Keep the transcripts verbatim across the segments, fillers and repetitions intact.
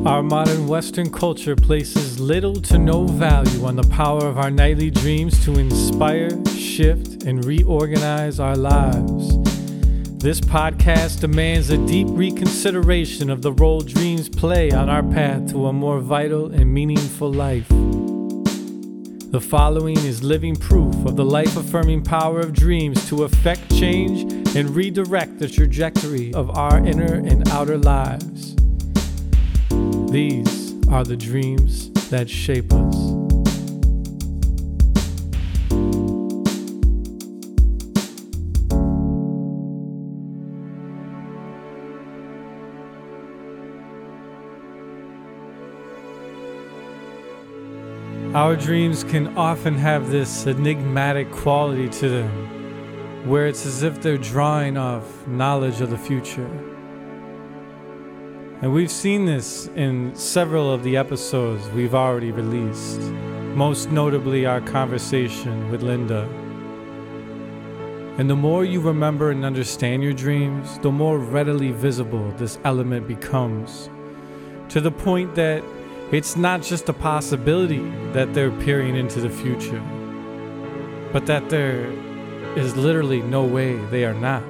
Our modern Western culture places little to no value on the power of our nightly dreams to inspire, shift, and reorganize our lives. This podcast demands a deep reconsideration of the role dreams play on our path to a more vital and meaningful life. The following is living proof of the life-affirming power of dreams to affect change and redirect the trajectory of our inner and outer lives. These are the dreams that shape us. Our dreams can often have this enigmatic quality to them, where it's as if they're drawing off knowledge of the future. And we've seen this in several of the episodes we've already released, most notably our conversation with Linda. And the more you remember and understand your dreams, the more readily visible this element becomes, to the point that it's not just a possibility that they're peering into the future, but that there is literally no way they are not.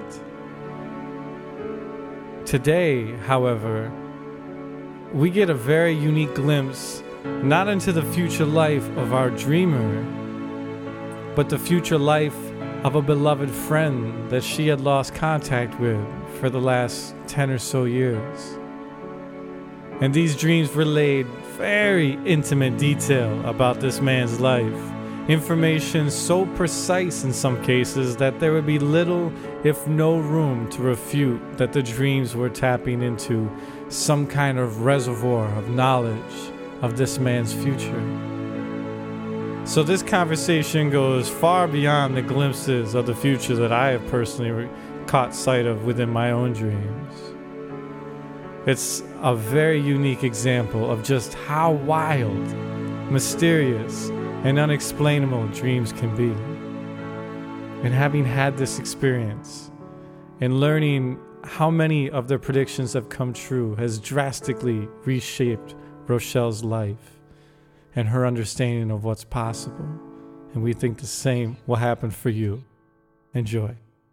Today, however, we get a very unique glimpse not into the future life of our dreamer, but the future life of a beloved friend that she had lost contact with for the last ten or so years. And these dreams relayed very intimate detail about this man's life. Information so precise in some cases that there would be little, if no room to refute that the dreams were tapping into some kind of reservoir of knowledge of this man's future. So this conversation goes far beyond the glimpses of the future that I have personally caught sight of within my own dreams. It's a very unique example of just how wild, mysterious, and unexplainable dreams can be. And having had this experience and learning how many of their predictions have come true has drastically reshaped Rochelle's life and her understanding of what's possible. And we think the same will happen for you. Enjoy.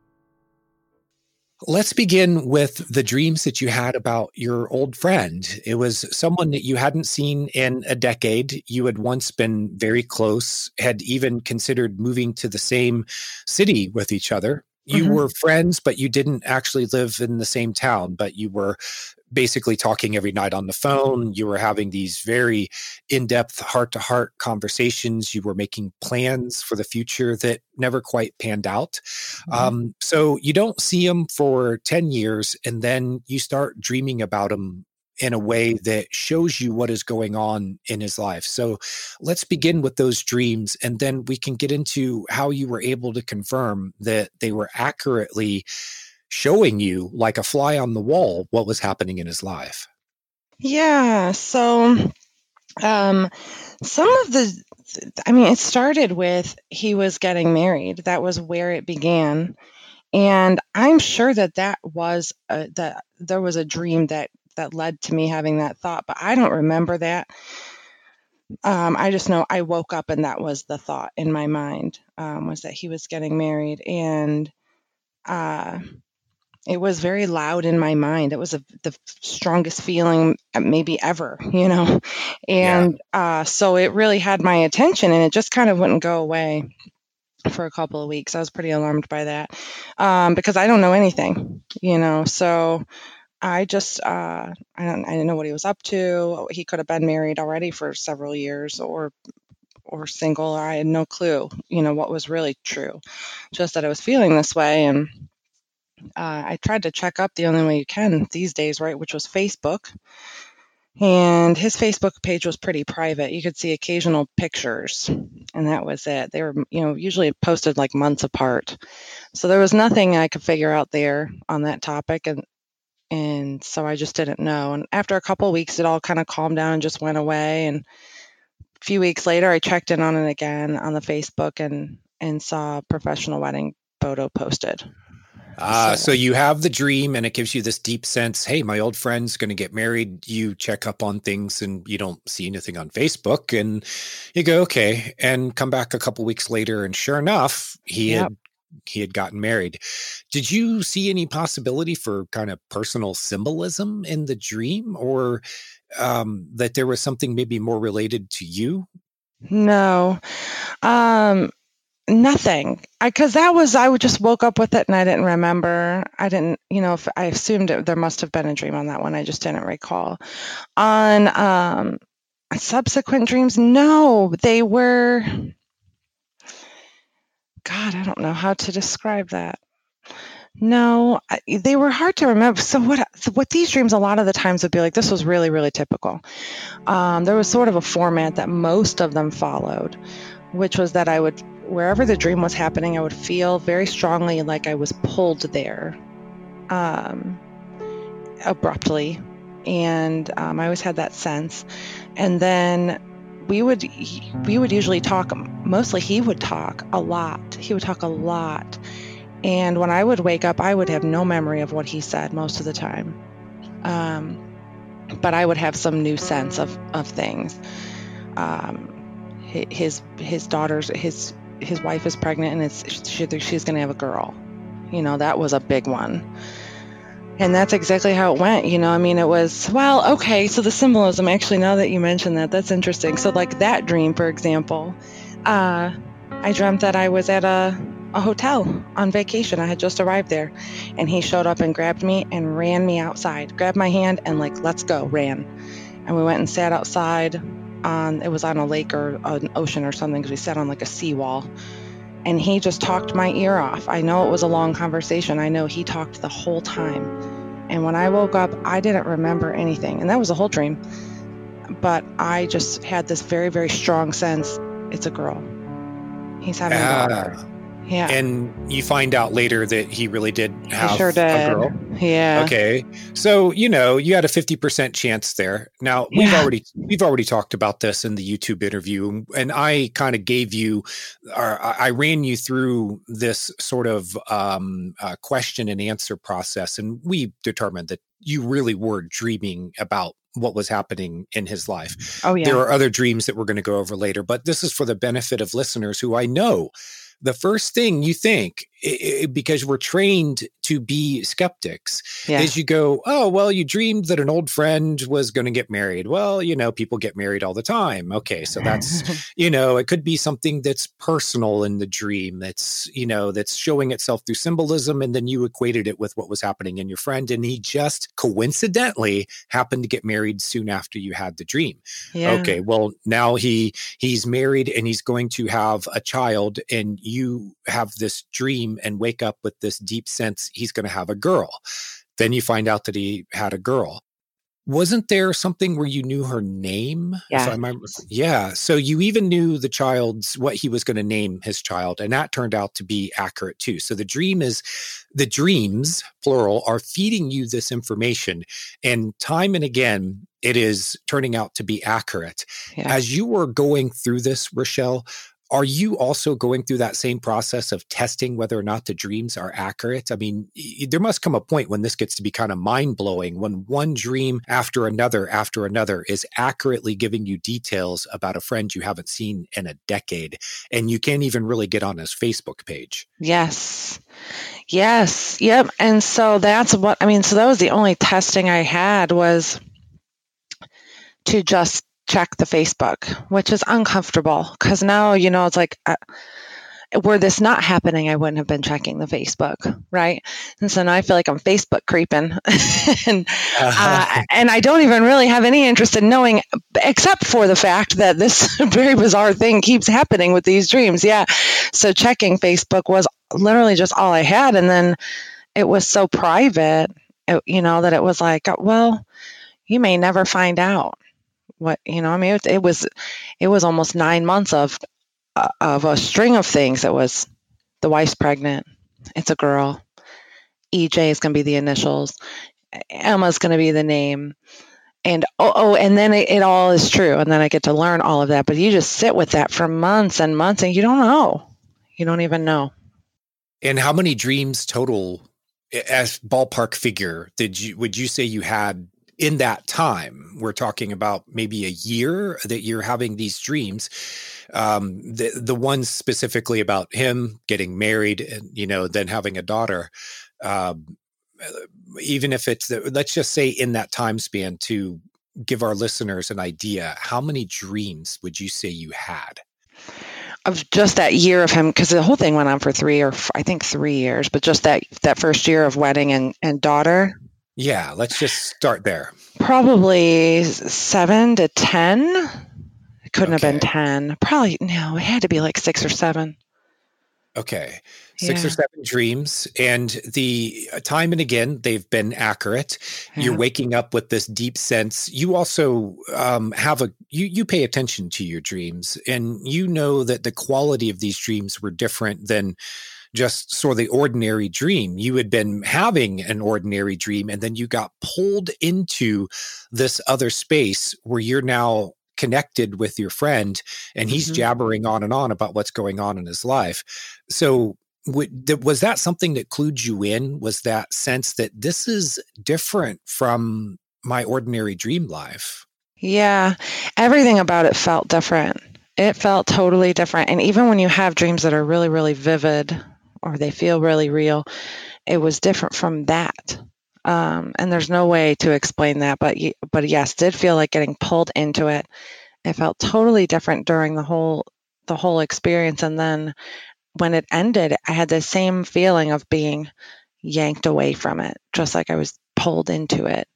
Let's begin with the dreams that you had about your old friend. It was someone that you hadn't seen in a decade. You had once been very close, had even considered moving to the same city with each other. You mm-hmm. were friends, but you didn't actually live in the same town, but you were basically talking every night on the phone. You were having these very in-depth heart-to-heart conversations. You were making plans for the future that never quite panned out. Mm-hmm. Um, so you don't see him for ten years, and then you start dreaming about him in a way that shows you what is going on in his life. So let's begin with those dreams, and then we can get into how you were able to confirm that they were accurately showing you, like a fly on the wall, what was happening in his life. Yeah. So um, some of the, I mean, it started with he was getting married. That was where it began. And I'm sure that that was, a, that there was a dream that that led to me having that thought, but I don't remember that. Um, I just know I woke up and that was the thought in my mind, um, was that he was getting married. And uh, it was very loud in my mind. It was a, the strongest feeling maybe ever, you know? And yeah. uh, so it really had my attention, and it just kind of wouldn't go away for a couple of weeks. I was pretty alarmed by that um, because I don't know anything, you know? So I just, uh, I don't, I didn't know what he was up to. He could have been married already for several years, or, or single. I had no clue, you know, what was really true. Just that I was feeling this way. And, uh, I tried to check up the only way you can these days, right? Which was Facebook. And his Facebook page was pretty private. You could see occasional pictures, and that was it. They were, you know, usually posted like months apart. So there was nothing I could figure out there on that topic. And, And so I just didn't know. And after a couple of weeks, it all kind of calmed down and just went away. And a few weeks later, I checked in on it again on the Facebook and, and saw a professional wedding photo posted. Uh, So so you have the dream and it gives you this deep sense, hey, my old friend's going to get married. You check up on things and you don't see anything on Facebook and you go, okay, and come back a couple weeks later. And sure enough, he yep. had he had gotten married. Did you see any possibility for kind of personal symbolism in the dream, or um, that there was something maybe more related to you? No. Um, nothing. Because that was, I would just woke up with it and I didn't remember. I didn't, you know, if I assumed it, there must have been a dream on that one. I just didn't recall. On um, subsequent dreams, no, they were, God, I don't know how to describe that. No, I, they were hard to remember. So what? So what these dreams a lot of the times would be like. This was really, really typical. Um, there was sort of a format that most of them followed, which was that I would, wherever the dream was happening, I would feel very strongly like I was pulled there, um, abruptly, and um, I always had that sense. And then we would we would usually talk. Mostly, he would talk a lot. He would talk a lot. And when I would wake up, I would have no memory of what he said most of the time. Um, but I would have some new sense of, of things. Um, his his daughter's his his wife is pregnant and it's she, she's going to have a girl. You know, that was a big one. And that's exactly how it went. You know, I mean, it was, well, okay. So the symbolism, actually, now that you mention that, that's interesting. So like that dream, for example, uh, I dreamt that I was at a a hotel on vacation. I had just arrived there and he showed up and grabbed me and ran me outside, grabbed my hand and like, let's go, ran. And we went and sat outside on, it was on a lake or an ocean or something, because we sat on like a seawall. And he just talked my ear off. I know it was a long conversation. I know he talked the whole time. And when I woke up, I didn't remember anything. And that was a whole dream. But I just had this very, very strong sense, it's a girl. He's having a daughter. Yeah. And you find out later that he really did have he sure did. a girl. Yeah. Okay. So, you know, you had a fifty percent chance there. Now, we've Yeah. already we've already talked about this in the YouTube interview, and I kind of gave you or I ran you through this sort of um, uh, question and answer process, and we determined that you really were dreaming about what was happening in his life. Oh, yeah. There are other dreams that we're going to go over later, but this is for the benefit of listeners who I know the first thing you think, I- I- because we're trained to be skeptics, Yeah. is you go, oh, well, you dreamed that an old friend was going to get married. Well, you know, people get married all the time. Okay, so that's, you know, it could be something that's personal in the dream, that's, you know, that's showing itself through symbolism. And then you equated it with what was happening in your friend. And he just coincidentally happened to get married soon after you had the dream. Yeah. Okay, well, now he he's married and he's going to have a child, and you have this dream and wake up with this deep sense he's going to have a girl. Then you find out that he had a girl. Wasn't there something where you knew her name? Yeah. If I remember, yeah. So you even knew the child's, what he was going to name his child. And that turned out to be accurate too. So the dream is, the dreams, plural, are feeding you this information. And time and again, it is turning out to be accurate. Yeah. As you were going through this, Rochelle, are you also going through that same process of testing whether or not the dreams are accurate? I mean, y- there must come a point when this gets to be kind of mind-blowing, when one dream after another after another is accurately giving you details about a friend you haven't seen in a decade, and you can't even really get on his Facebook page. Yes. Yes. Yep. And so that's what, I mean, so that was the only testing I had, was to just check the Facebook, which is uncomfortable because now, you know, it's like, uh, were this not happening, I wouldn't have been checking the Facebook, right? And so now I feel like I'm Facebook creeping, and uh, and I don't even really have any interest in knowing, except for the fact that this very bizarre thing keeps happening with these dreams. Yeah, so checking Facebook was literally just all I had, and then it was so private, it, you know, that it was like, well, you may never find out. What, you know, I mean, it, it was, it was almost nine months of, uh, of a string of things. It was, the wife's pregnant. It's a girl. E J is going to be the initials. Emma's going to be the name. And, oh, oh and then it, it all is true. And then I get to learn all of that, but you just sit with that for months and months and you don't know. You don't even know. And how many dreams total as ballpark figure, did you would you say you had in that time? We're talking about maybe a year that you're having these dreams. Um, the the ones specifically about him getting married and, you know, then having a daughter. Um, even if it's, let's just say in that time span, to give our listeners an idea, how many dreams would you say you had? Of just that year of him, because the whole thing went on for three or f- I think three years, but just that that first year of wedding and, and daughter, Yeah, let's just start there. probably seven to ten. It couldn't have been Okay. ten. Probably, no, it had to be like six or seven. Okay. Six or Yeah. seven dreams. And the uh, time and again, they've been accurate. You're Yeah. waking up with this deep sense. You also um, have a, you, you pay attention to your dreams, and you know that the quality of these dreams were different than just sort of the ordinary dream. You had been having an ordinary dream, and then you got pulled into this other space where you're now connected with your friend, and he's Mhm. jabbering on and on about what's going on in his life. So w- th- was that something that clued you in? Was that sense that this is different from my ordinary dream life? Yeah. Everything about it felt different. It felt totally different. And even when you have dreams that are really, really vivid or they feel really real, it was different from that. Um, and there's no way to explain that, but y- but yes, did feel like getting pulled into it. It felt totally different during the whole the whole experience, and then when it ended, I had the same feeling of being yanked away from it, just like I was pulled into it.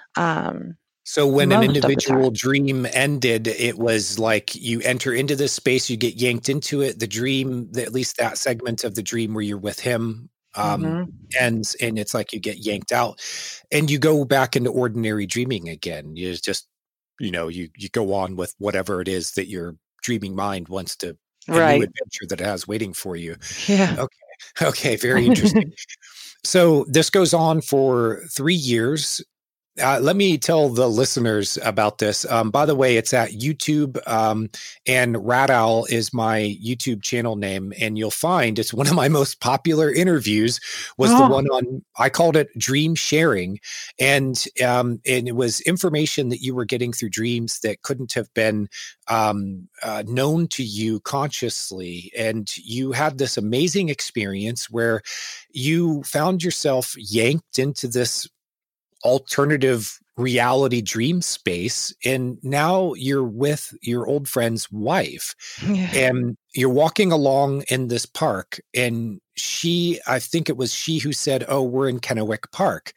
Um, So when an most of the time. individual dream ended, it was like you enter into this space, you get yanked into it. The dream, the- at least that segment of the dream where you're with him, um, Mhm. ends, and it's like you get yanked out, and you go back into ordinary dreaming again. You just, you know, you you go on with whatever it is that your dreaming mind wants to, a new Right. adventure that it has waiting for you. Yeah. Okay, okay, very interesting. So this goes on for three years. Uh, let me tell the listeners about this. Um, by the way, it's at YouTube, um, and Radowl is my YouTube channel name, and you'll find it's one of my most popular interviews. Was the Oh. one on, I called it Dream Sharing, and um, and it was information that you were getting through dreams that couldn't have been um, uh, known to you consciously, and you had this amazing experience where you found yourself yanked into this alternative reality dream space, and now you're with your old friend's wife, Yeah. and you're walking along in this park, and she, I think it was she who said, "Oh, we're in Kennewick Park."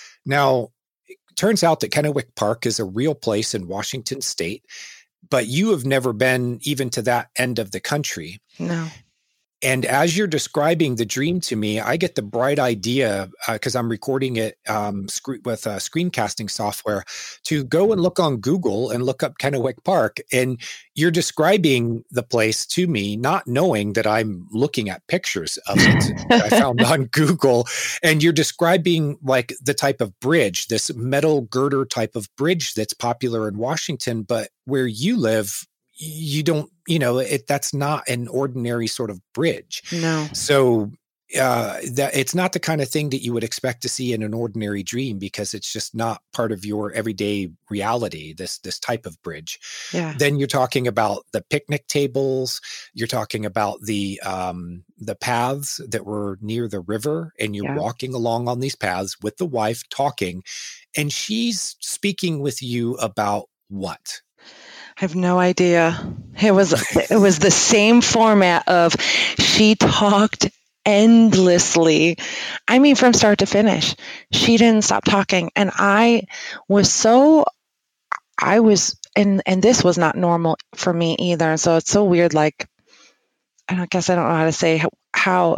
Now it turns out that Kennewick Park is a real place in Washington State, but you have never been even to that end of the country. No. And as you're describing the dream to me, I get the bright idea, because uh, I'm recording it um, sc- with uh, screencasting software, to go and look on Google and look up Kennewick Park. And you're describing the place to me, not knowing that I'm looking at pictures of it that I found on Google. And you're describing like the type of bridge, this metal girder type of bridge that's popular in Washington, but where you live, you don't, you know, it, that's not an ordinary sort of bridge. No. So uh, that it's not the kind of thing that you would expect to see in an ordinary dream, because it's just not part of your everyday reality, this, this type of bridge. Yeah. Then you're talking about the picnic tables. You're talking about the, um, the paths that were near the river, and you're Yeah. walking along on these paths with the wife talking, and she's speaking with you about what? I have no idea. It was it was the same format of she talked endlessly. I mean, from start to finish. She didn't stop talking, and I was so I was and and this was not normal for me either. So it's so weird. Like, I don't guess I don't know how to say how, how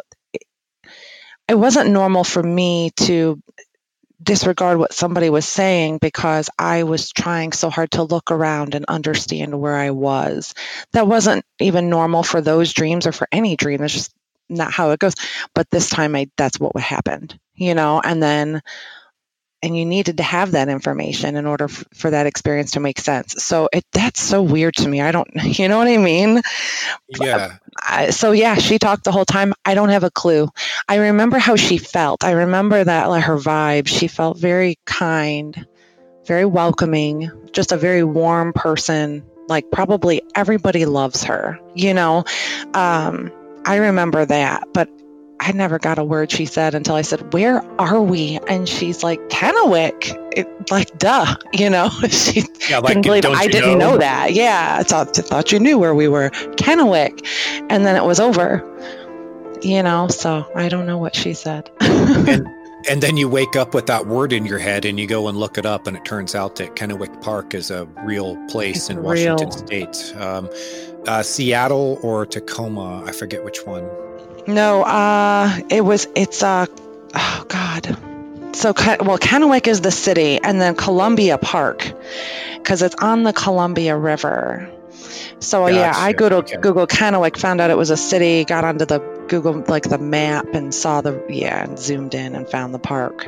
it wasn't normal for me to disregard what somebody was saying, because I was trying so hard to look around and understand where I was. That wasn't even normal for those dreams or for any dream. It's just not how it goes. But this time I that's what happened, you know, and then and you needed to have that information in order f- for that experience to make sense. So it that's so weird to me. I don't, you know what I mean? Yeah. I, so yeah, she talked the whole time. I don't have a clue. I remember how she felt. I remember that, like, her vibe. She felt very kind, very welcoming, just a very warm person. Like, probably everybody loves her, you know? Um, I remember that, but I never got a word she said until I said, "Where are we?" And she's like, "Kennewick." It, like, duh, you know? She Yeah, like, couldn't believe don't I you didn't know? know that. Yeah, I thought, thought you knew where we were. Kennewick. And then it was over, you know? So I don't know what she said. And and then you wake up with that word in your head and you go and look it up, and it turns out that Kennewick Park is a real place It's in real. Washington State. Um, uh, Seattle or Tacoma, I forget which one. No, uh, it was, it's, uh, oh God. So, Ke- well, Kennewick is the city, and then Columbia Park, because it's on the Columbia River. So yeah, I Gotcha. go to Okay. Google Kennewick, found out it was a city, got onto the Google, like, the map, and saw the, yeah, and zoomed in and found the park.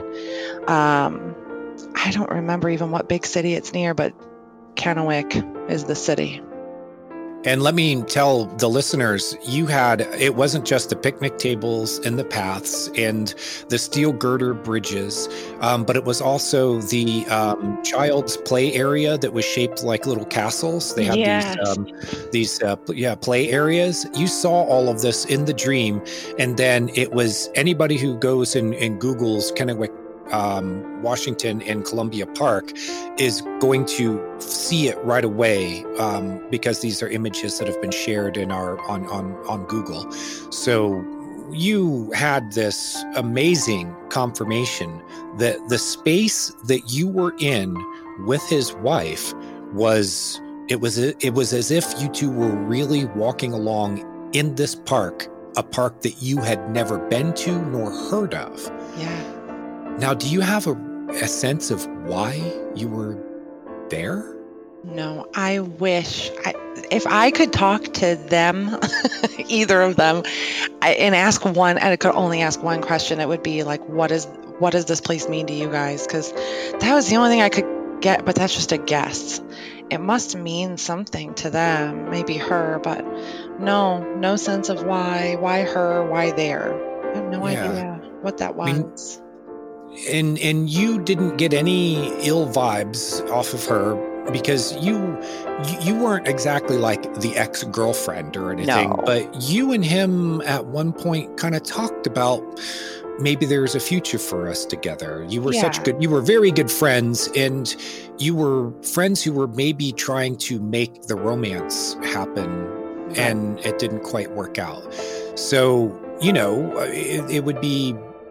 Um, I don't remember even what big city it's near, but Kennewick is the city. And let me tell the listeners, you had, it wasn't just the picnic tables and the paths and the steel girder bridges, um, but it was also the um, child's play area that was shaped like little castles. They had Yes. these, um, these uh, pl- yeah, play areas. You saw all of this in the dream. And then it was anybody who goes and, and Googles Kennewick, um, Washington and Columbia Park is going to see it right away, um, because these are images that have been shared in our on on on Google. So you had this amazing confirmation that the space that you were in with his wife was it was it was as if you two were really walking along in this park, a park that you had never been to nor heard of. Yeah. Now, do you have a, a sense of why you were there? No, I wish I, if I could talk to them, either of them, I, and ask one, and I could only ask one question, it would be like, what is what does this place mean to you guys? Because that was the only thing I could get, but that's just a guess. It must mean something to them, maybe her, but no, no sense of why, why her, why there. I have no Yeah. idea what that I mean, was. And and you didn't get any ill vibes off of her because you you, you weren't exactly like the ex-girlfriend or anything, No. but you and him at one point kind of talked about maybe there's a future for us together. You were such Yeah. good, you were very good friends, and you were friends who were maybe trying to make the romance happen, Right. and it didn't quite work out. So, you know, it, it would be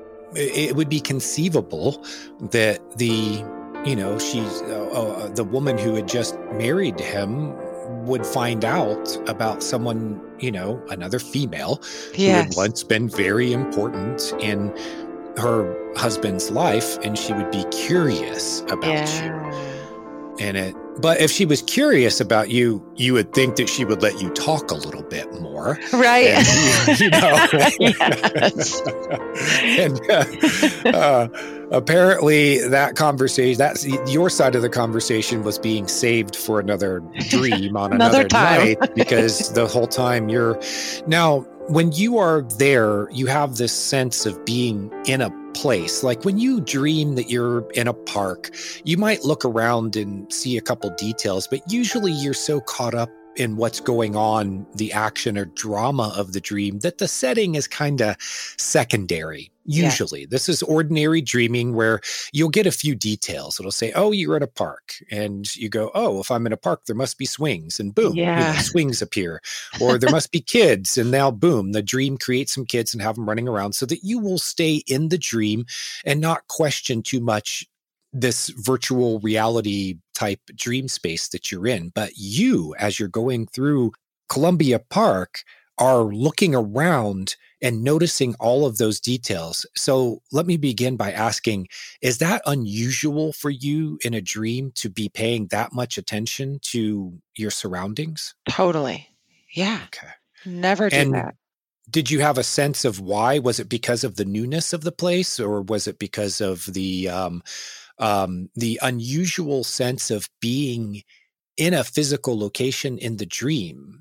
it would be conceivable that the, you know, she's uh, uh, the woman who had just married him would find out about someone, you know, another female who had Yes. once been very important in her husband's life, and she would be curious about you. Yeah. And it, but if she was curious about you, you would think that she would let you talk a little bit more. Right. And, you know, Yes. and uh, uh, apparently that conversation, that's your side of the conversation, was being saved for another dream on Another another, time. night, because the whole time you're now, when you are there, you have this sense of being in a place. Like when you dream that you're in a park, you might look around and see a couple details, but usually you're so caught up in what's going on, the action or drama of the dream, that the setting is kind of secondary. Usually, yeah. This is ordinary dreaming where you'll get a few details. It'll say, oh, you're at a park. And you go, oh, if I'm in a park, there must be swings. And boom, Yeah. you know, swings appear. Or there must be kids. And now, boom, the dream creates some kids and have them running around, so that you will stay in the dream and not question too much this virtual reality type dream space that you're in. But you, as you're going through Columbia Park, are looking around and noticing all of those details. So let me begin by asking, is that unusual for you in a dream to be paying that much attention to your surroundings? Totally. Yeah. Okay. Never do And that. did you have a sense of why? Was it because of the newness of the place, or was it because of the um, um, the unusual sense of being in a physical location in the dream?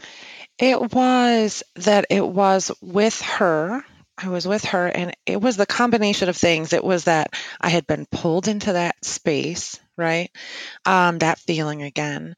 It was that it was with her. I was with her, and it was the combination of things. It was that I had been pulled into that space, right? Um, that feeling again.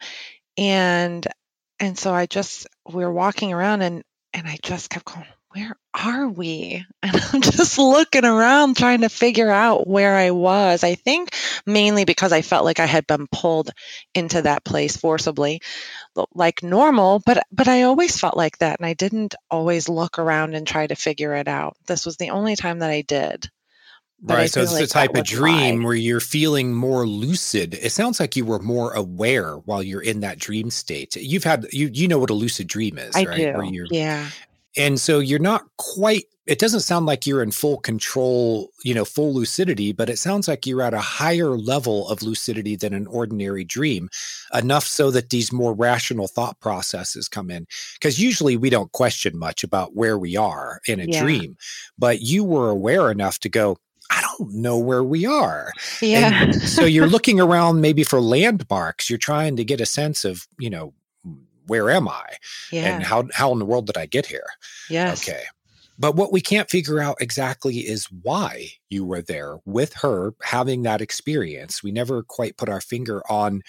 And and so I just we were walking around and and I just kept going, where are we? And I'm just looking around trying to figure out where I was. I think mainly because I felt like I had been pulled into that place forcibly, like normal, but but I always felt like that, and I didn't always look around and try to figure it out. This was the only time that I did. But I Right. So feel it's the like that type of was why. dream where you're feeling more lucid. It sounds like you were more aware while you're in that dream state. You've had you you know what a lucid dream is, I right? Where do. you're Yeah. and so you're not quite it doesn't sound like you're in full control, you know, full lucidity, but it sounds like you're at a higher level of lucidity than an ordinary dream, enough so that these more rational thought processes come in. Because usually we don't question much about where we are in a Yeah. dream, but you were aware enough to go, I don't know where we are. Yeah. And so you're looking around maybe for landmarks. You're trying to get a sense of, you know, where am I? And Yeah. how how in the world did I get here? Yes. Okay. But what we can't figure out exactly is why you were there with her having that experience. We never quite put our finger on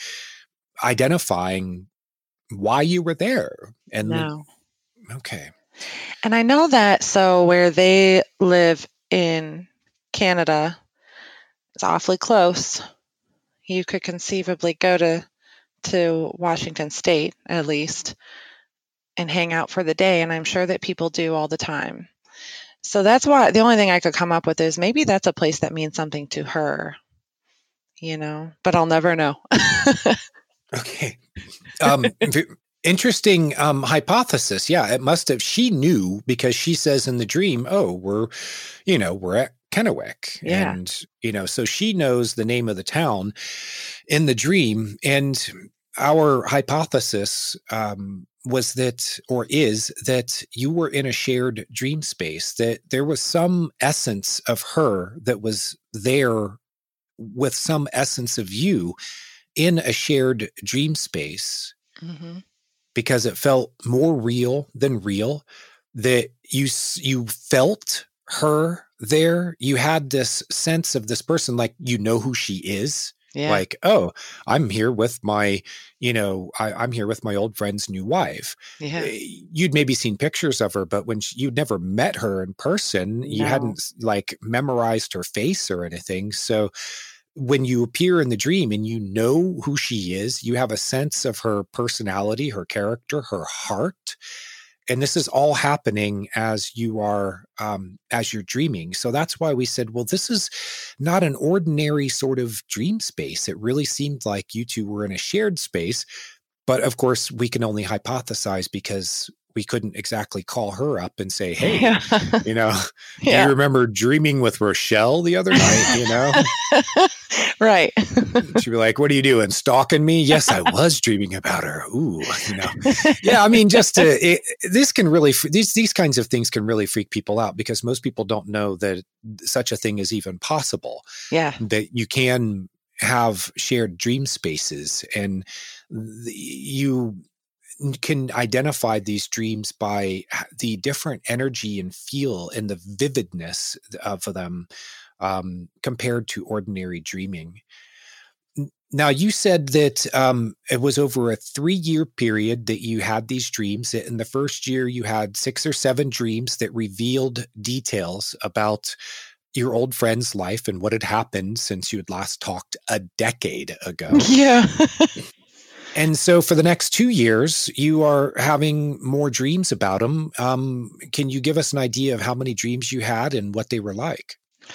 identifying why you were there. And the, No. okay. And I know that so where they live in Canada, it's awfully close. You could conceivably go to to Washington State at least and hang out for the day, and I'm sure that people do all the time. So that's why the only thing I could come up with is maybe that's a place that means something to her, you know, but I'll never know. Okay. Um, v- interesting um, hypothesis. Yeah, it must have. She knew because she says in the dream, oh, we're, you know, we're at Kennewick. Yeah. And, you know, so she knows the name of the town in the dream. And our hypothesis um, was that, or is that you were in a shared dream space, that there was some essence of her that was there with some essence of you in a shared dream space, Mm-hmm. because it felt more real than real, that you you felt her there. You had this sense of this person, like, you know who she is. Yeah. Like, oh, I'm here with my, you know, I, I'm here with my old friend's new wife. Yeah. You'd maybe seen pictures of her, but when she, you'd never met her in person, you No. hadn't like memorized her face or anything. So when you appear in the dream and you know who she is, you have a sense of her personality, her character, her heart. And this is all happening as you are, um, as you're dreaming. So that's why we said, well, this is not an ordinary sort of dream space. It really seemed like you two were in a shared space. But of course, we can only hypothesize because we couldn't exactly call her up and say, hey, Yeah. you know, do Yeah. you remember dreaming with Rochelle the other night? You know, Right. she'd be like, what are you doing? Stalking me? Yes, I was dreaming about her. Ooh, you know, yeah. I mean, just to, it, this can really, these, these kinds of things can really freak people out because most people don't know that such a thing is even possible, Yeah. that you can have shared dream spaces, and the, you can identify these dreams by the different energy and feel and the vividness of them um, compared to ordinary dreaming. Now, you said that um, it was over a three-year period that you had these dreams. In the first year, you had six or seven dreams that revealed details about your old friend's life and what had happened since you had last talked a decade ago. Yeah. And so for the next two years, you are having more dreams about him. Um, can you give us an idea of how many dreams you had and what they were like?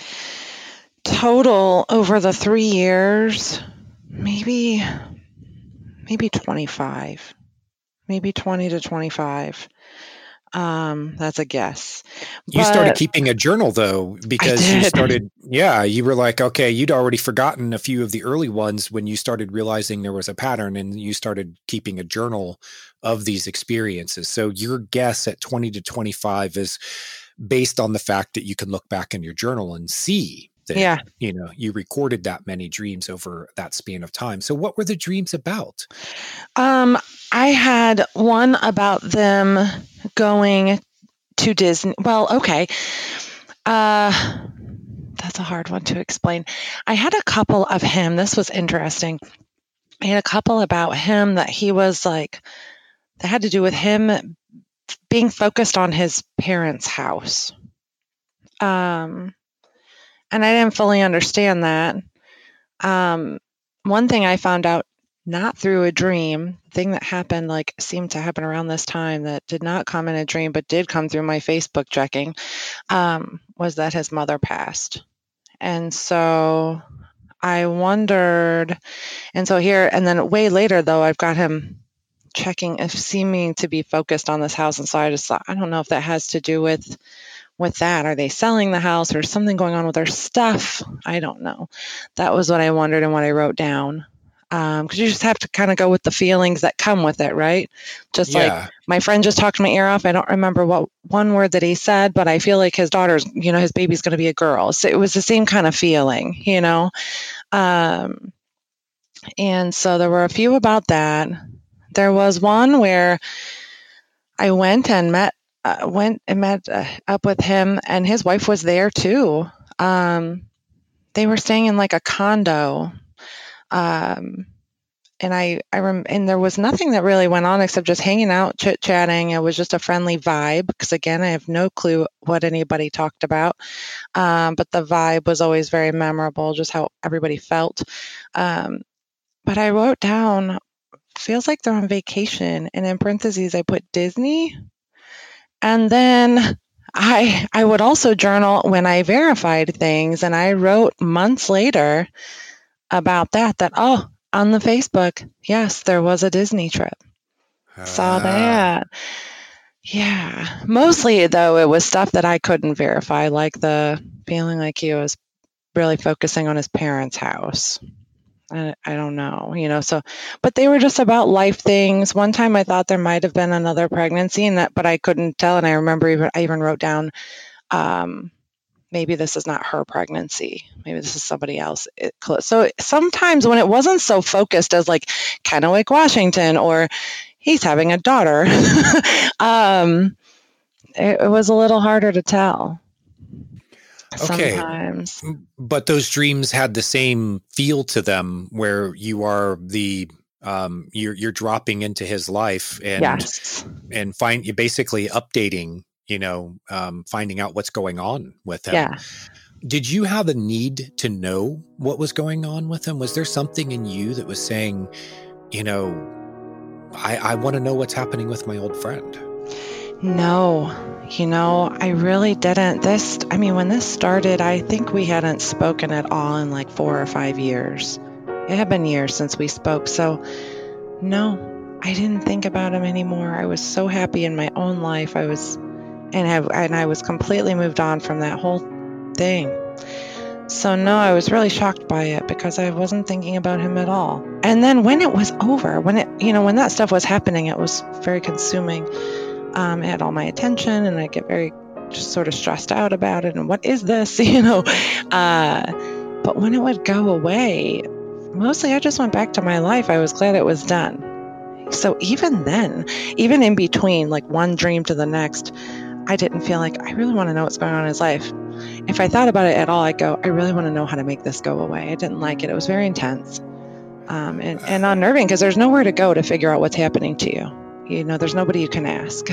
Total over the three years, maybe, maybe twenty-five, maybe twenty to twenty-five. Um, that's a guess. You started But keeping a journal though, because I you did. started, yeah, you were like, okay, you'd already forgotten a few of the early ones when you started realizing there was a pattern, and you started keeping a journal of these experiences. So your guess at twenty to twenty-five is based on the fact that you can look back in your journal and see that, Yeah. you know, you recorded that many dreams over that span of time. So what were the dreams about? Um, I had one about them going to Disney. Well, okay. Uh, that's a hard one to explain. I had a couple of him. This was interesting. I had a couple about him that he was like, that had to do with him being focused on his parents' house. Um, and I didn't fully understand that. Um, one thing I found out, not through a dream, thing that happened, like seemed to happen around this time that did not come in a dream, but did come through my Facebook checking, um, was that his mother passed. And so I wondered, and so here, and then way later though, I've got him checking, if seeming to be focused on this house. And so I just thought, I don't know if that has to do with with that. Are they selling the house or something going on with their stuff? I don't know. That was what I wondered and what I wrote down. Um, because you just have to kind of go with the feelings that come with it, right? Just Yeah. like my friend just talked my ear off. I don't remember what one word that he said, but I feel like his daughter's, you know, his baby's going to be a girl. So it was the same kind of feeling, you know? Um, and so there were a few about that. There was one where I went and met, uh, went and met uh, up with him, and his wife was there too. Um, they were staying in like a condo. Um, and I, I rem- and there was nothing that really went on except just hanging out, chit chatting. It was just a friendly vibe. Because again, I have no clue what anybody talked about. Um, but the vibe was always very memorable, just how everybody felt. Um, but I wrote down, feels like they're on vacation. And in parentheses, I put Disney. And then I, I would also journal when I verified things. And I wrote months later about that, that, oh, on the Facebook, yes, there was a Disney trip. Uh, Saw that. Yeah. Mostly, though, it was stuff that I couldn't verify, like the feeling like he was really focusing on his parents' house. I, I don't know, you know, so, but they were just about life things. One time I thought there might have been another pregnancy and that, but I couldn't tell. And I remember even, I even wrote down, um, maybe this is not her pregnancy. Maybe this is somebody else. It, so sometimes when it wasn't so focused as like Kennewick, Washington, or he's having a daughter, um, it, it was a little harder to tell. Okay. Sometimes. But those dreams had the same feel to them where you are the, um, you're, you're dropping into his life and, yes. and find you basically updating, you know, um, finding out what's going on with him. Yeah. Did you have a need to know what was going on with him? Was there something in you that was saying, you know, I, I want to know what's happening with my old friend? No, you know, I really didn't. This, I mean, when this started, I think we hadn't spoken at all in like four or five years. It had been years since we spoke. So no, I didn't think about him anymore. I was so happy in my own life. I was, and have, and I was completely moved on from that whole thing. So no, I was really shocked by it because I wasn't thinking about him at all. And then when it was over, when it, you know, when that stuff was happening, it was very consuming. Um, it had all my attention and I get very just sort of stressed out about it. And what is this, you know? Uh, but when it would go away, mostly I just went back to my life. I was glad it was done. So even then, even in between, like one dream to the next, I didn't feel like I really want to know what's going on in his life. If I thought about it at all, I'd go, I really want to know how to make this go away. I didn't like it. It was very intense um, and, and unnerving because there's nowhere to go to figure out what's happening to you. You know, there's nobody you can ask.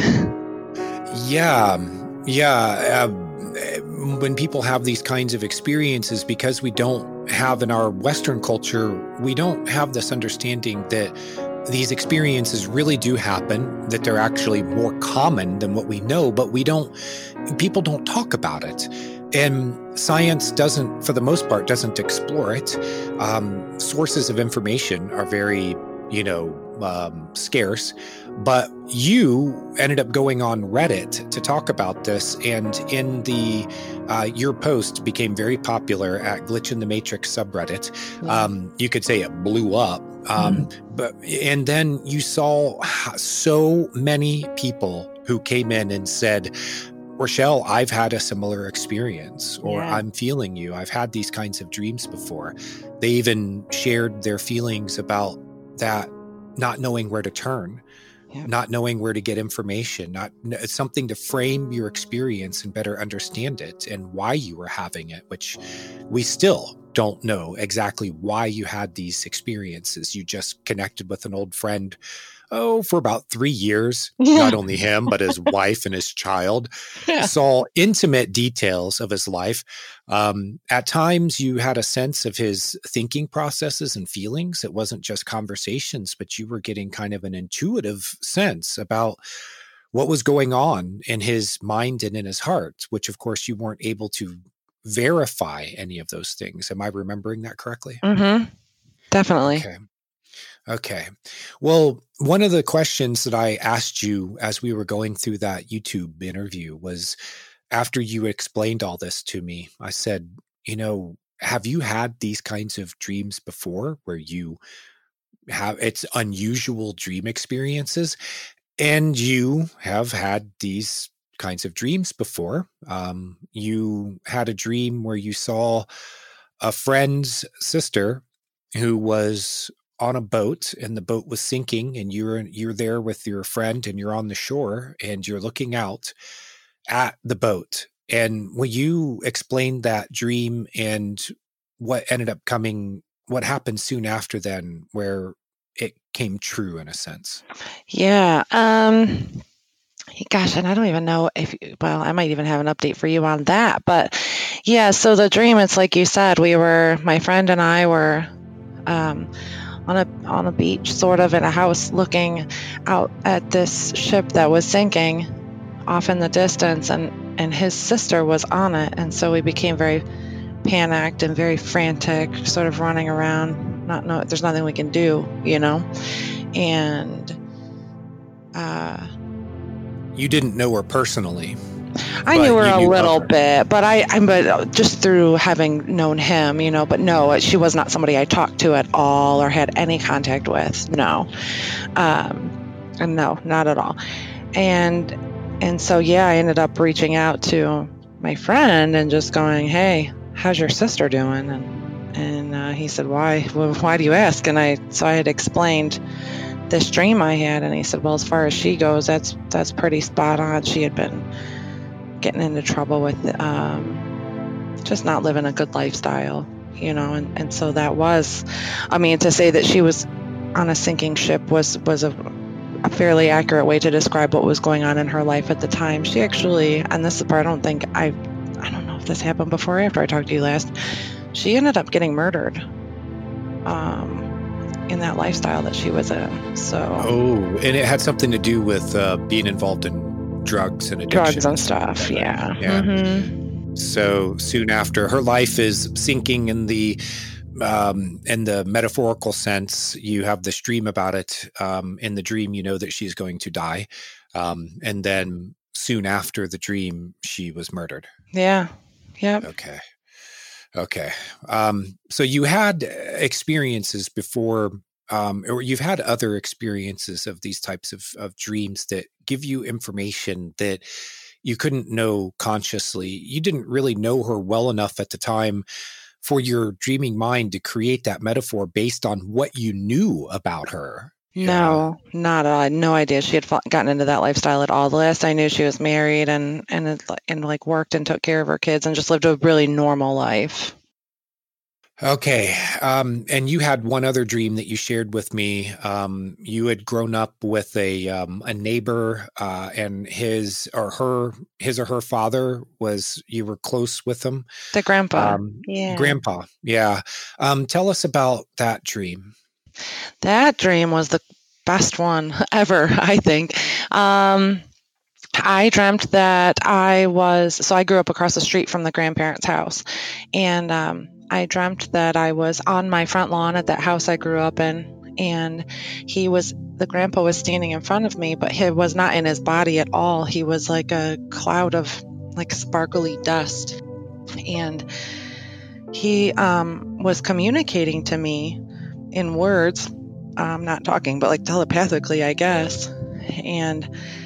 yeah. Yeah. Uh, when people have these kinds of experiences, because we don't have in our Western culture, we don't have this understanding that these experiences really do happen, that they're actually more common than what we know, but we don't, people don't talk about it. And science doesn't, for the most part, doesn't explore it. Um, sources of information are very, you know, um, scarce, but you ended up going on Reddit to talk about this. And in the, uh, your post became very popular at Glitch in the Matrix subreddit. Yeah. Um, you could say it blew up. Um, mm-hmm. But, and then you saw so many people who came in and said, Rochelle, I've had a similar experience, or Yeah. I'm feeling you. I've had these kinds of dreams before. They even shared their feelings about that, not knowing where to turn, Yep. not knowing where to get information, not it's something to frame your experience and better understand it and why you were having it, which we still don't know exactly why you had these experiences. You just connected with an old friend, oh, for about three years. Yeah. Not only him, but his wife and his child. Yeah. Saw intimate details of his life. Um, at times, you had a sense of his thinking processes and feelings. It wasn't just conversations, but you were getting kind of an intuitive sense about what was going on in his mind and in his heart, which, of course, you weren't able to verify any of those things. Am I remembering that correctly? Mm-hmm. Definitely. Okay. Okay. Well, one of the questions that I asked you as we were going through that YouTube interview was, after you explained all this to me, I said, you know, have you had these kinds of dreams before where you have, it's unusual dream experiences? And you have had these kinds of dreams before. Um, you had a dream where you saw a friend's sister who was on a boat, and the boat was sinking, and you're you're there with your friend, and you're on the shore, and you're looking out at the boat. And will you explain that dream and what ended up coming, what happened soon after then, where it came true in a sense? Yeah. Um, gosh, and I don't even know if, well, I might even have an update for you on that. But yeah, so the dream, it's like you said, we were, my friend and I were um, on a on a beach, sort of in a house, looking out at this ship that was sinking off in the distance, and, and his sister was on it. And so we became very panicked and very frantic, sort of running around, not know there's nothing we can do, you know? And uh, You didn't know her personally. I But knew her you a knew little of her. bit, but I, I'm but just through having known him, you know. But no, she was not somebody I talked to at all or had any contact with. No, um, and no, not at all. And and so yeah, I ended up reaching out to my friend and just going, "Hey, how's your sister doing?" And and uh, he said, "Why? Well, why do you ask?" And I so I had explained this dream I had, and he said, "Well, as far as she goes, that's that's pretty spot on. She had been getting into trouble with um, just not living a good lifestyle, you know, and, and so that was, I mean, to say that she was on a sinking ship was was a, a fairly accurate way to describe what was going on in her life at the time. She actually, and this is the part I don't think I, I don't know if this happened before or after I talked to you last, she ended up getting murdered um, in that lifestyle that she was in. So Oh, and it had something to do with uh, being involved in drugs and addiction. drugs and stuff, yeah. Yeah. Mm-hmm. So soon after, her life is sinking in the um, in the metaphorical sense. You have this dream about it. Um, in the dream, you know that she's going to die, um, and then soon after the dream, she was murdered. Yeah. Yep. Okay. Okay. Um, so you had experiences before, um, or you've had other experiences of these types of, of dreams that give you information that you couldn't know consciously. You didn't really know her well enough at the time for your dreaming mind to create that metaphor based on what you knew about her. No, not at all. I had no idea she had fa- gotten into that lifestyle at all. The last I knew, she was married and and had, like- and like worked and took care of her kids and just lived a really normal life. Okay. Um, and you had one other dream that you shared with me. Um, you had grown up with a um, a neighbor, uh, and his or her his or her father was you were close with him. The grandpa. Um, Yeah. Grandpa. Yeah. Um, tell us about that dream. That dream was the best one ever, I think. Um, I dreamt that I was, so I grew up across the street from the grandparents' house. And um, I dreamt that I was on my front lawn at that house I grew up in. And he was, the grandpa was standing in front of me, but he was not in his body at all. He was like a cloud of like sparkly dust. And he um, was communicating to me in words, um, not talking, but like telepathically, I guess. And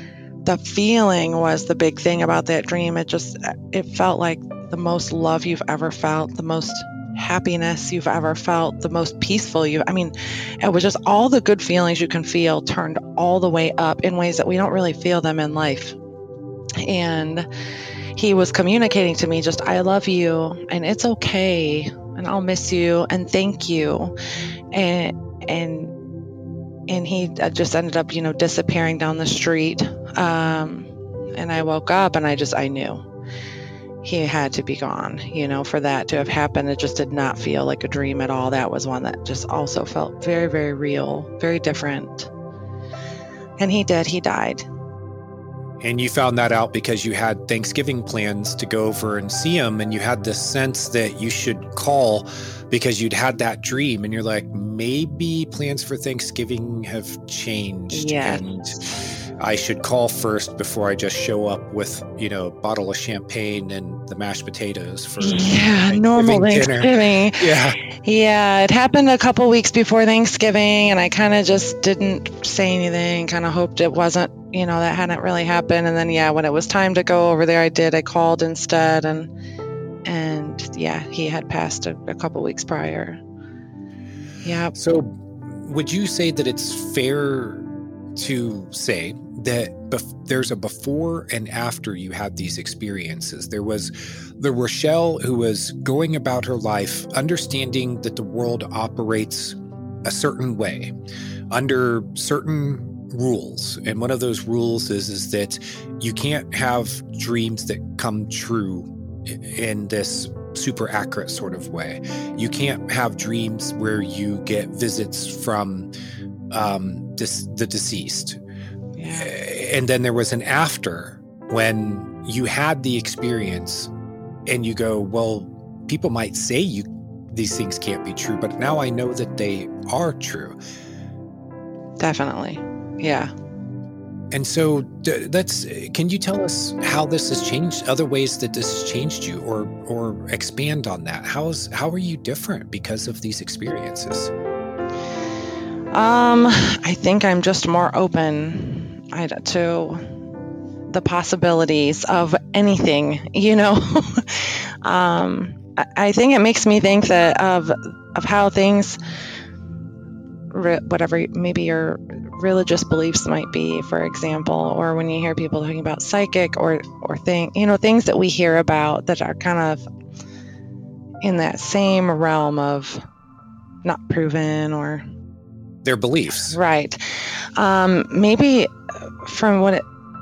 the feeling was the big thing about that dream. It just, it felt like the most love you've ever felt, the most happiness you've ever felt, the most peaceful you I mean, it was just all the good feelings you can feel turned all the way up in ways that we don't really feel them in life. And he was communicating to me just, I love you, and it's okay, and I'll miss you, and thank you. And and and he just ended up, you know, disappearing down the street. Um, and I woke up and I just, I knew he had to be gone, you know, for that to have happened. It just did not feel like a dream at all. That was one that just also felt very, very real, very different. And he did, he died. And you found that out because you had Thanksgiving plans to go over and see him, and you had this sense that you should call because you'd had that dream, and you're like, maybe plans for Thanksgiving have changed. Yes. And I should call first before I just show up with, you know, a bottle of champagne and the mashed potatoes for yeah, normal Thanksgiving. Yeah. Yeah, it happened a couple weeks before Thanksgiving, and I kind of just didn't say anything, kind of hoped it wasn't, you know, that hadn't really happened. And then, yeah, when it was time to go over there, I did. I called instead, and, and yeah, he had passed a, a couple weeks prior. Yeah. So would you say that it's fair to say that bef- there's a before and after you had these experiences? There was the Rochelle who was going about her life understanding that the world operates a certain way under certain rules. And one of those rules is, is that you can't have dreams that come true in this super accurate sort of way. You can't have dreams where you get visits from um, dis- the deceased. Yeah. And then there was an after when you had the experience and you go, well, people might say you these things can't be true, but now I know that they are true. Definitely. Yeah. And so d- that's, can you tell us how this has changed, other ways that this has changed you, or or expand on that? How is, how are you different because of these experiences? Um, I think I'm just more open I, to the possibilities of anything, you know. um, I, I think it makes me think that of of how things, re- whatever maybe your religious beliefs might be, for example, or when you hear people talking about psychic or or thing, you know, things that we hear about that are kind of in that same realm of not proven or their beliefs. Right. Um, maybe from what it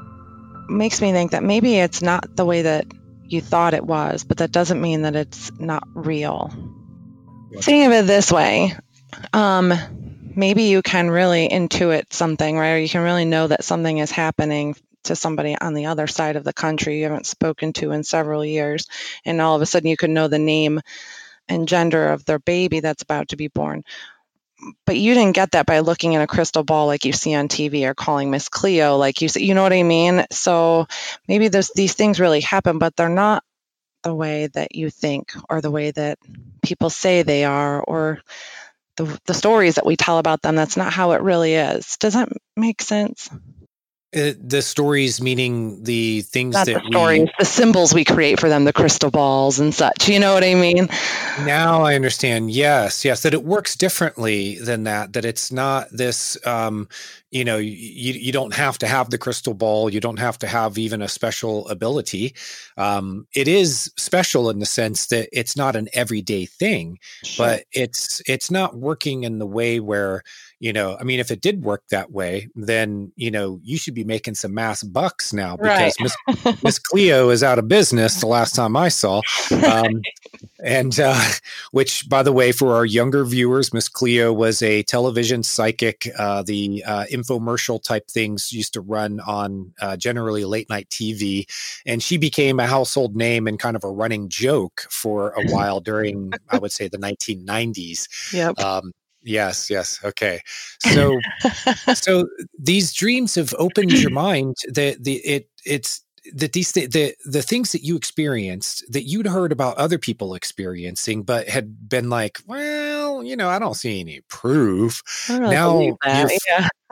makes me think that maybe it's not the way that you thought it was, but that doesn't mean that it's not real. What? Think of it this way. Um, maybe you can really intuit something, right? Or you can really know that something is happening to somebody on the other side of the country you haven't spoken to in several years. And all of a sudden you can know the name and gender of their baby that's about to be born. But you didn't get that by looking in a crystal ball like you see on T V or calling Miss Cleo, like you see, you know what I mean? So maybe there's, these things really happen, but they're not the way that you think or the way that people say they are, or the the stories that we tell about them. That's not how it really is. Does that make sense? Uh, the stories, meaning the things Not that the stories, we... the symbols we create for them, the crystal balls and such. You know what I mean? Now I understand. Yes, yes, that it works differently than that, that it's not this, um, you know, you, you don't have to have the crystal ball. You don't have to have even a special ability. Um, it is special in the sense that it's not an everyday thing, sure. But it's it's not working in the way where, you know, I mean, if it did work that way, then, you know, you should be making some mass bucks now, because right. Miss Miss Cleo is out of business the last time I saw. Um, and uh, which, by the way, for our younger viewers, Miss Cleo was a television psychic. Uh, the uh, infomercial type things used to run on uh, generally late night T V. And she became a household name and kind of a running joke for a while during, I would say, the nineteen nineties. Yep. Um, Yes, yes. Okay. So so these dreams have opened your mind that the it it's that these th- the the things that you experienced that you'd heard about other people experiencing, but had been like, well, you know, I don't see any proof. I don't really now believe that. you're, Yeah.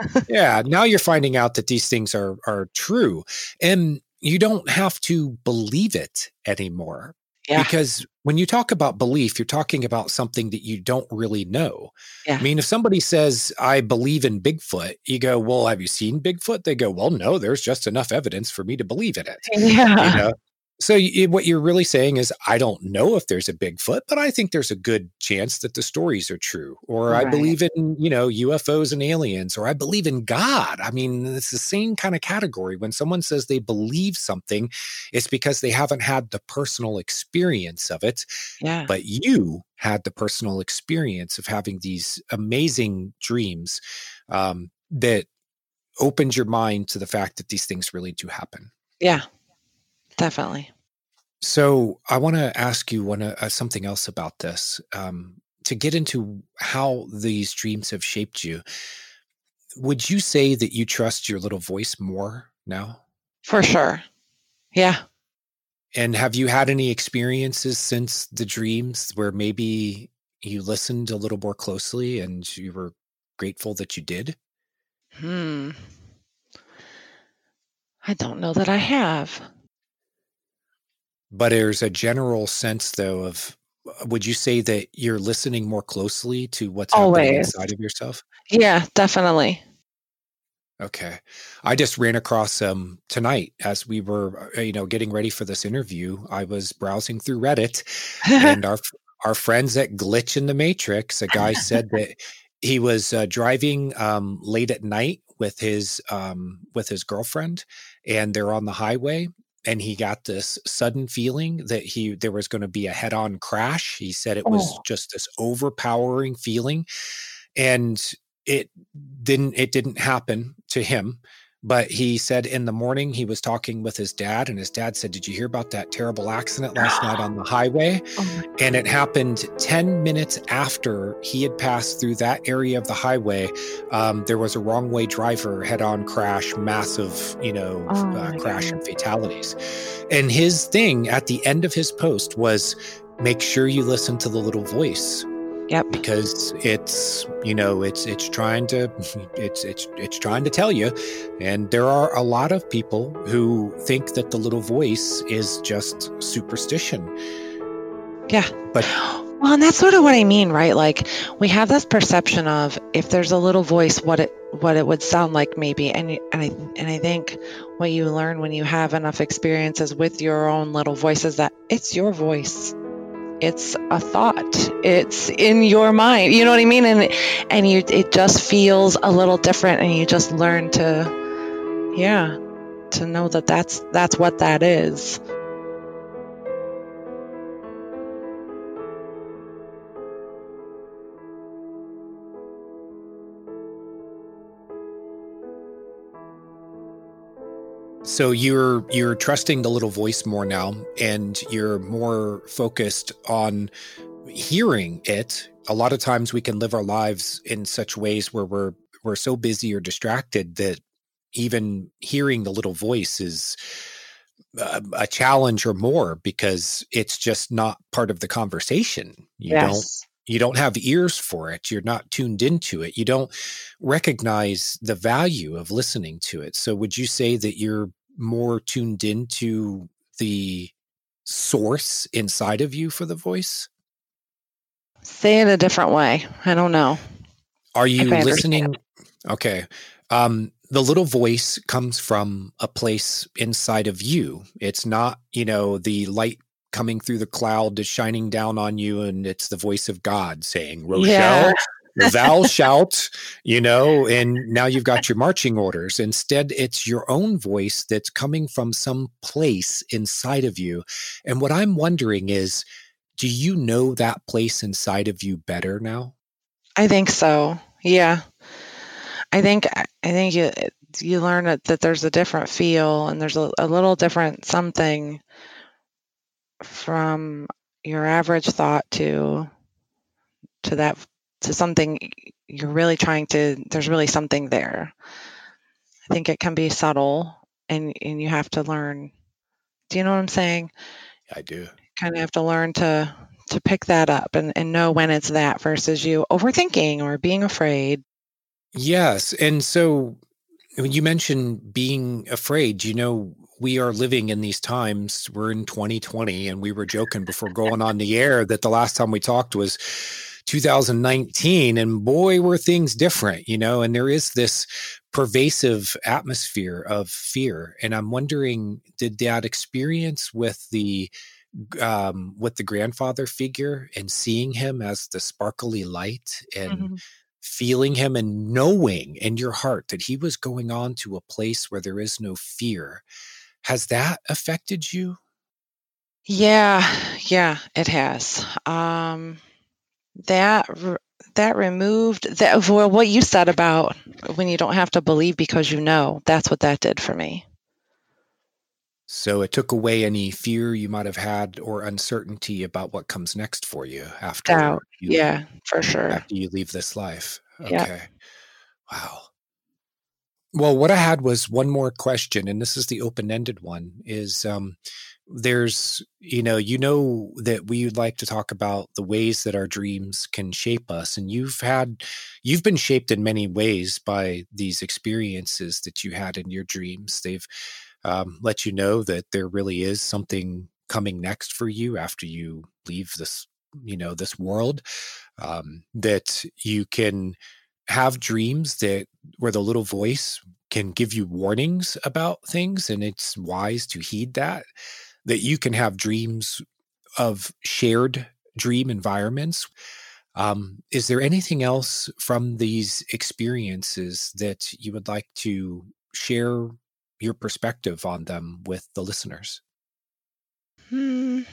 Yeah, now you're finding out that these things are are true, and you don't have to believe it anymore. Yeah. Because when you talk about belief, you're talking about something that you don't really know. Yeah. I mean, if somebody says, I believe in Bigfoot, you go, well, have you seen Bigfoot? They go, well, no, there's just enough evidence for me to believe in it. Yeah. You know? So you, what you're really saying is, I don't know if there's a Bigfoot, but I think there's a good chance that the stories are true. Or I Right. believe in, you know, U F Os and aliens, or I believe in God. I mean, it's the same kind of category. When someone says they believe something, it's because they haven't had the personal experience of it. Yeah. But you had the personal experience of having these amazing dreams um, that opened your mind to the fact that these things really do happen. Yeah. Definitely. So I want to ask you one uh, something else about this, um, to get into how these dreams have shaped you. Would you say that you trust your little voice more now? For sure. Yeah. And have you had any experiences since the dreams where maybe you listened a little more closely and you were grateful that you did? Hmm. I don't know that I have. But there's a general sense, though, of would you say that you're listening more closely to what's happening Always. inside of yourself? Yeah, definitely. Okay. I just ran across um tonight as we were, uh, you know, getting ready for this interview. I was browsing through Reddit, and our our friends at Glitch in the Matrix, a guy said that he was uh, driving um, late at night with his um, with his girlfriend, and they're on the highway, and he got this sudden feeling that he there was going to be a head-on crash. He said it was Oh. just this overpowering feeling, and it didn't it didn't happen to him. But he said in the morning he was talking with his dad, and his dad said, "Did you hear about that terrible accident last night on the highway?" Oh my And it happened ten minutes after he had passed through that area of the highway. Um, there was a wrong way driver, head on crash, massive, you know, Oh uh, my crash and goodness. fatalities. And his thing at the end of his post was, make sure you listen to the little voice, Yep. because it's, you know, it's it's trying to it's it's it's trying to tell you. And there are a lot of people who think that the little voice is just superstition. Yeah. But Well, and that's sort of what I mean, right? Like we have this perception of if there's a little voice, what it what it would sound like, maybe. And y- and I and I think what you learn when you have enough experiences with your own little voice is that it's your voice. It's a thought. It's in your mind. You know what I mean? And and you it just feels a little different, and you just learn to, yeah, to know that that's that's what that is. so you're you're trusting the little voice more now, and you're more focused on hearing it. A lot of times we can live our lives in such ways where we're we're so busy or distracted that even hearing the little voice is a, a challenge or more, because it's just not part of the conversation. You don't Yes. you don't have ears for it. You're not tuned into it. You don't recognize the value of listening to it. So would you say that you're more tuned into the source inside of you for the voice? Say it a different way. I don't know Are if you I understand. listening? Okay. Um, the little voice comes from a place inside of you. It's not, you know, the light coming through the cloud is shining down on you, and it's the voice of God saying, Yeah. Rochelle, thou shalt, you know, and now you've got your marching orders. Instead, it's your own voice that's coming from some place inside of you. And what I'm wondering is, do you know that place inside of you better now? I think so. Yeah. I think I think you you learn that, that there's a different feel, and there's a, a little different something from your average thought to to that to something you're really trying to there's really something there. I think it can be subtle, and and you have to learn. Do you know what I'm saying? I do. Kind of have to learn to to pick that up and, and know when it's that versus you overthinking or being afraid. Yes. And so when you mentioned being afraid, you know, we are living in these times. We're in twenty twenty, and we were joking before going on the air that the last time we talked was two thousand nineteen, and boy, were things different, you know, and there is this pervasive atmosphere of fear. And I'm wondering, did that experience with the um, with the grandfather figure and seeing him as the sparkly light and Mhm. feeling him and knowing in your heart that he was going on to a place where there is no fear, has that affected you? Yeah, yeah, it has. Um, that r that removed that well, what you said about when you don't have to believe because you know, that's what that did for me. So it took away any fear you might have had or uncertainty about what comes next for you Doubt. after you Yeah, for sure. after you leave this life. Yeah. Okay. Wow. Well, what I had was one more question, and this is the open-ended one, is um, there's, you know, you know that we would like to talk about the ways that our dreams can shape us. And you've had, you've been shaped in many ways by these experiences that you had in your dreams. They've um, let you know that there really is something coming next for you after you leave this, you know, this world, um, that you can have dreams that where the little voice can give you warnings about things, and it's wise to heed that, that you can have dreams of shared dream environments. Um, is there anything else from these experiences that you would like to share your perspective on them with the listeners? Hmm,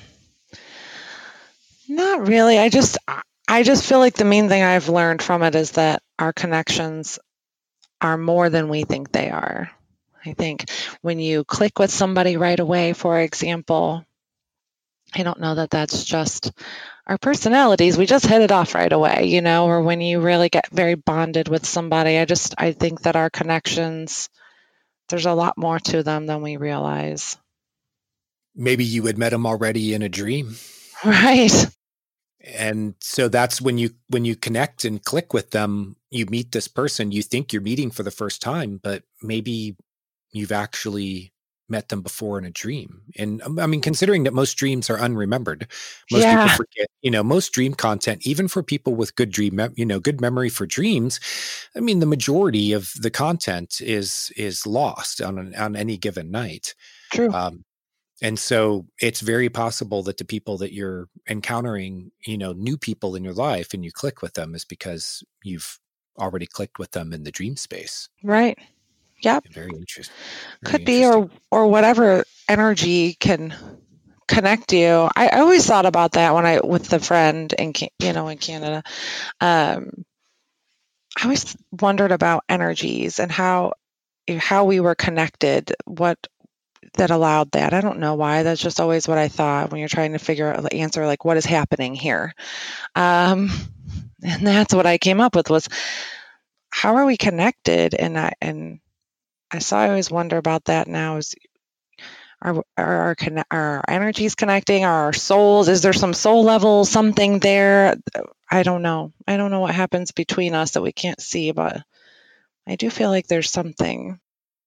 not really. I just I I just feel like the main thing I've learned from it is that our connections are more than we think they are. I think when you click with somebody right away, for example, I don't know that that's just our personalities. We just hit it off right away, you know, or when you really get very bonded with somebody. I just I think that our connections, there's a lot more to them than we realize. Maybe you had met them already in a dream. Right. And so that's when you when you connect and click with them, you meet this person you think you're meeting for the first time, but maybe you've actually met them before in a dream. And um, I mean, considering that most dreams are unremembered, most people Yeah. forget, you know, most dream content, even for people with good dream, mem- you know, good memory for dreams. I mean, the majority of the content is is lost on an, on any given night. True. Um, and so it's very possible that the people that you're encountering, you know, new people in your life and you click with them is because you've already clicked with them in the dream space. Right. Yep. Very interesting. Very Could be, interesting. or or whatever energy can connect you. I, I always thought about that when I with the friend in Ca- you know in Canada. Um, I always wondered about energies and how how we were connected. What that allowed that? I don't know why. That's just always what I thought when you're trying to figure out the answer, like what is happening here. Um, and that's what I came up with was how are we connected? And I and I so I always wonder about that now. Is Are are our conne are our energies connecting? Are our souls? Is there some soul level, something there? I don't know. I don't know what happens between us that we can't see, but I do feel like there's something.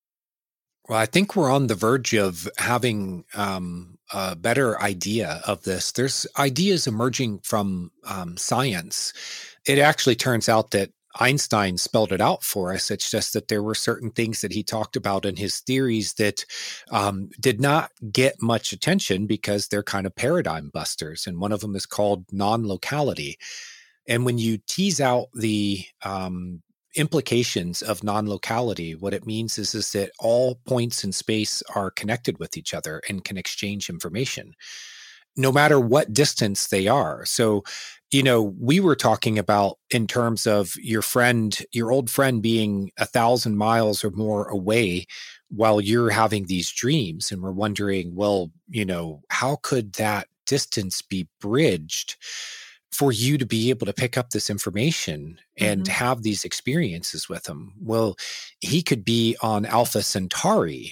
Well, I think we're on the verge of having um, a better idea of this. There's ideas emerging from um, science. It actually turns out that Einstein spelled it out for us. It's just that there were certain things that he talked about in his theories that um, did not get much attention because they're kind of paradigm busters. And one of them is called non-locality. And when you tease out the um, implications of non-locality, what it means is, is that all points in space are connected with each other and can exchange information, no matter what distance they are. So, you know, we were talking about in terms of your friend, your old friend being a thousand miles or more away while you're having these dreams. And we're wondering, well, you know, how could that distance be bridged for you to be able to pick up this information and Mhm. have these experiences with him? Well, he could be on Alpha Centauri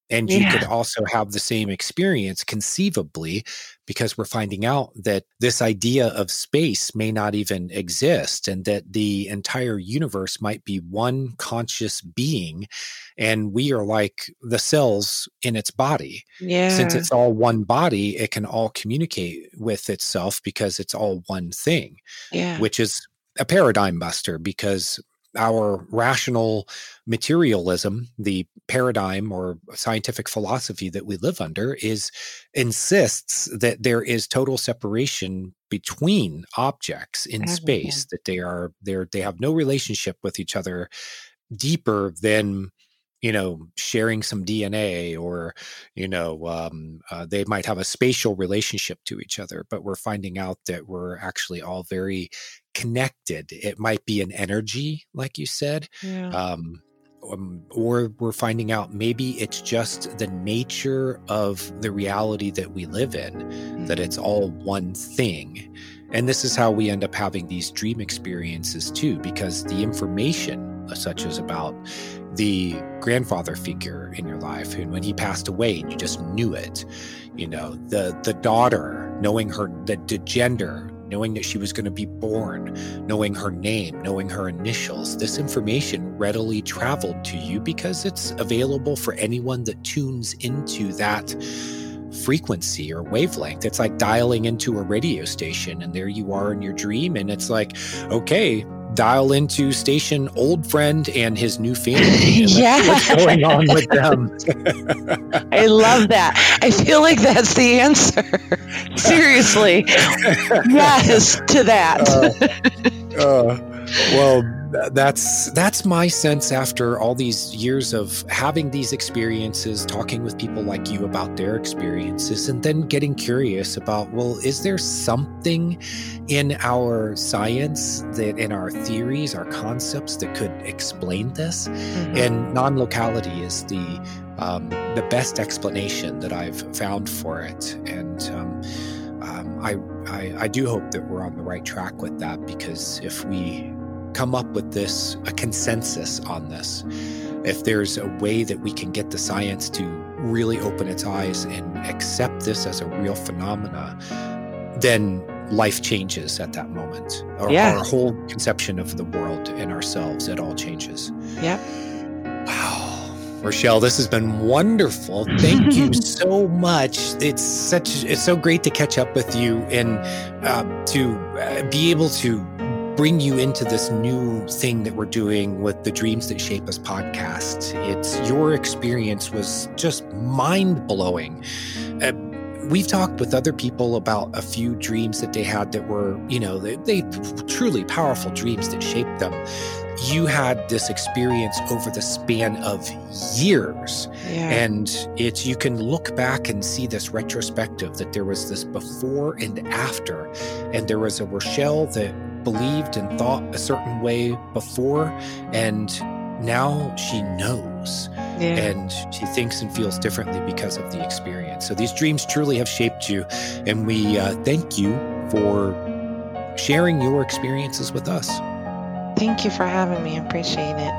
And you Yeah. could also have the same experience conceivably, because we're finding out that this idea of space may not even exist, and that the entire universe might be one conscious being. And we are like the cells in its body. Since Yeah. it's all one body, it can all communicate with itself because it's all one thing, Yeah. which is a paradigm buster, because our rational materialism, the paradigm or scientific philosophy that we live under, is insists that there is total separation between objects in Everything. space, that they are they're they have no relationship with each other deeper than, you know, sharing some D N A, or, you know, um, uh, they might have a spatial relationship to each other, but we're finding out that we're actually all very connected. It might be an energy, like you said, Yeah. um, um, or we're finding out maybe it's just the nature of the reality that we live in, that it's all one thing. And this is how we end up having these dream experiences too, because the information, such as about the grandfather figure in your life, and when he passed away and you just knew it, you know, the the daughter, knowing her, the, the gender, knowing that she was going to be born, knowing her name, knowing her initials, this information readily traveled to you because it's available for anyone that tunes into that frequency or wavelength. It's like dialing into a radio station, and there you are in your dream, and it's like, okay, dial into station old friend and his new family. And Yeah. what's going on with them? I love that. I feel like that's the answer. Seriously. Yes to that. Uh, uh, well, that's that's my sense after all these years of having these experiences, talking with people like you about their experiences, and then getting curious about, well, is there something in our science, that in our theories, our concepts, that could explain this? Mhm. And non-locality is the um, the best explanation that I've found for it. And um, um, I, I I do hope that we're on the right track with that, because if we come up with this, a consensus on this, if there's a way that we can get the science to really open its eyes and accept this as a real phenomena, then life changes at that moment. Our, Yeah. our whole conception of the world and ourselves, it all changes. Yep. Wow. Rochelle, this has been wonderful. Thank you so much. It's such, it's so great to catch up with you, and uh, to uh, be able to bring you into this new thing that we're doing with the Dreams That Shape Us podcast. It's your experience was just mind-blowing. Uh, we've talked with other people about a few dreams that they had that were, you know, they, they truly powerful dreams that shaped them. You had this experience over the span of years. Yeah. And it's, you can look back and see this retrospective, that there was this before and after, and there was a Rochelle that believed and thought a certain way before, and now she knows. Yeah. And she thinks and feels differently because of the experience. So these dreams truly have shaped you, and we uh, thank you for sharing your experiences with us. Thank you for having me. I appreciate it.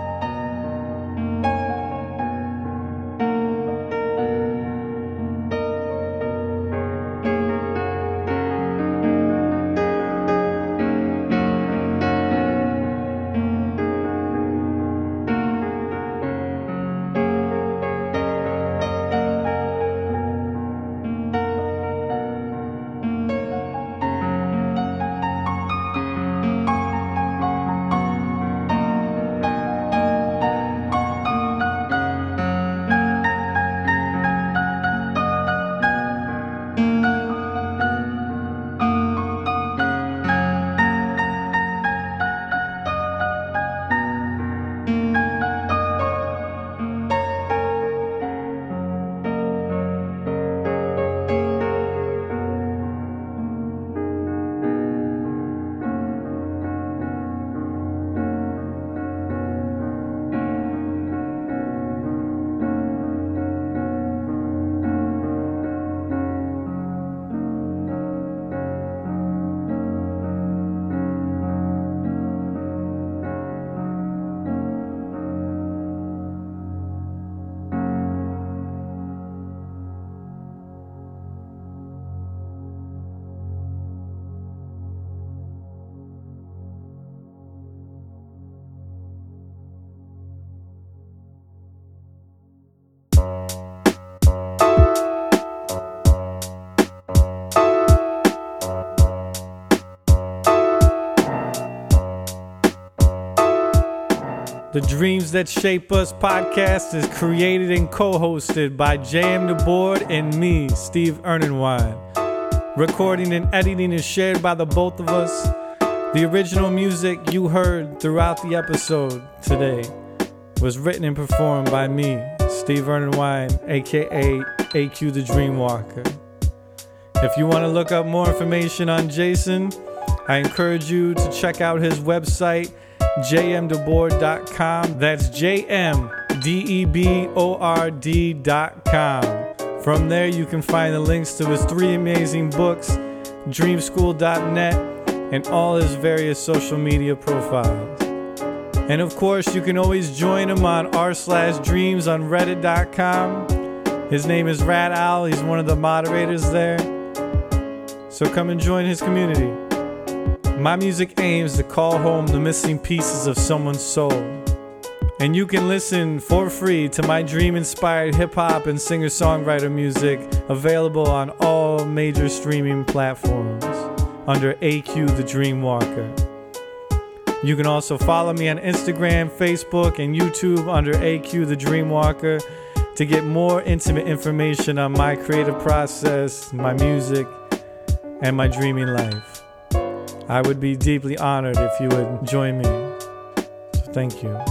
The Dreams That Shape Us podcast is created and co-hosted by J M DeBoard and me, Steve Ernenwine. Recording and editing is shared by the both of us. The original music you heard throughout the episode today was written and performed by me, Steve Ernenwine, aka A Q the Dreamwalker. If you want to look up more information on Jason, I encourage you to check out his website, j m deboard dot com. That's J M D E B O R D dot com. From there, you can find the links to his three amazing books, dream school dot net, and all his various social media profiles. And of course, you can always join him on r slash dreams on reddit dot com. His name is Rat Owl. He's one of the moderators there. So come and join his community. My music aims to call home the missing pieces of someone's soul. And you can listen for free to my dream-inspired hip-hop and singer-songwriter music available on all major streaming platforms under A Q the Dreamwalker. You can also follow me on Instagram, Facebook, and YouTube under A Q the Dreamwalker to get more intimate information on my creative process, my music, and my dreaming life. I would be deeply honored if you would join me. So thank you.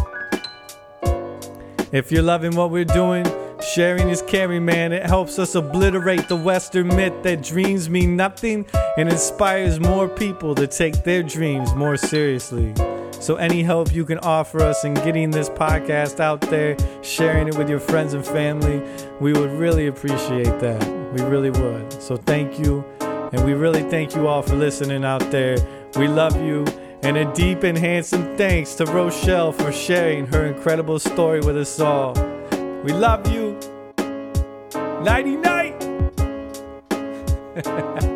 If you're loving what we're doing, sharing is caring, man. It helps us obliterate the Western myth that dreams mean nothing and inspires more people to take their dreams more seriously. So any help you can offer us in getting this podcast out there, sharing it with your friends and family, we would really appreciate that. We really would. So thank you. And we really thank you all for listening out there. We love you. And a deep and handsome thanks to Rochelle for sharing her incredible story with us all. We love you. Nighty night.